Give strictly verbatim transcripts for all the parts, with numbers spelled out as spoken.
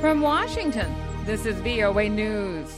From Washington, this is V O A News.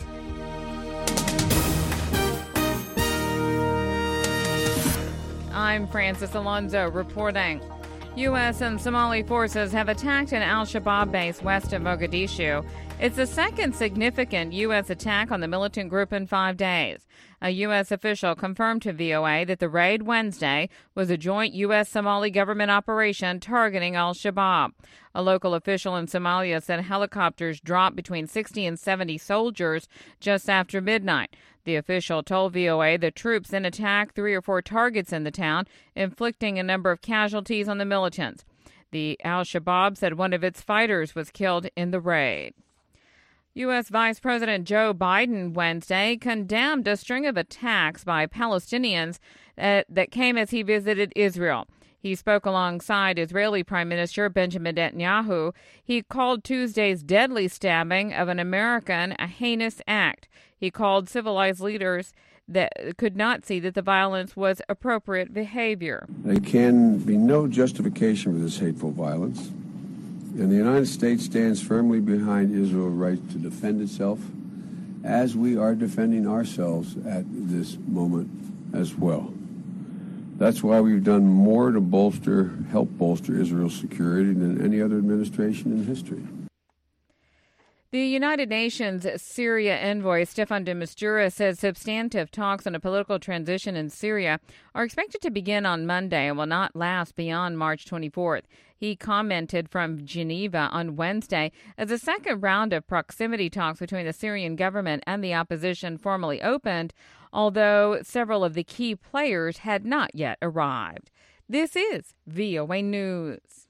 I'm Francis Alonso reporting. U S and Somali forces have attacked an al-Shabaab base west of Mogadishu. It's the second significant U S attack on the militant group in five days. A U S official confirmed to V O A that the raid Wednesday was a joint U S Somali government operation targeting al-Shabaab. A local official in Somalia said helicopters dropped between sixty and seventy soldiers just after midnight. The official told V O A the troops then attacked three or four targets in the town, inflicting a number of casualties on the militants. The al-Shabaab said one of its fighters was killed in the raid. U S. Vice President Joe Biden Wednesday condemned a string of attacks by Palestinians uh, that came as he visited Israel. He spoke alongside Israeli Prime Minister Benjamin Netanyahu. He called Tuesday's deadly stabbing of an American a heinous act. He called civilized leaders that could not see that the violence was appropriate behavior. There can be no justification for this hateful violence. And the United States stands firmly behind Israel's right to defend itself, as we are defending ourselves at this moment as well. That's why we've done more to bolster, help bolster Israel's security than any other administration in history. The United Nations Syria envoy Staffan de Mistura says substantive talks on a political transition in Syria are expected to begin on Monday and will not last beyond March twenty-fourth. He commented from Geneva on Wednesday as a second round of proximity talks between the Syrian government and the opposition formally opened, although several of the key players had not yet arrived. This is V O A News.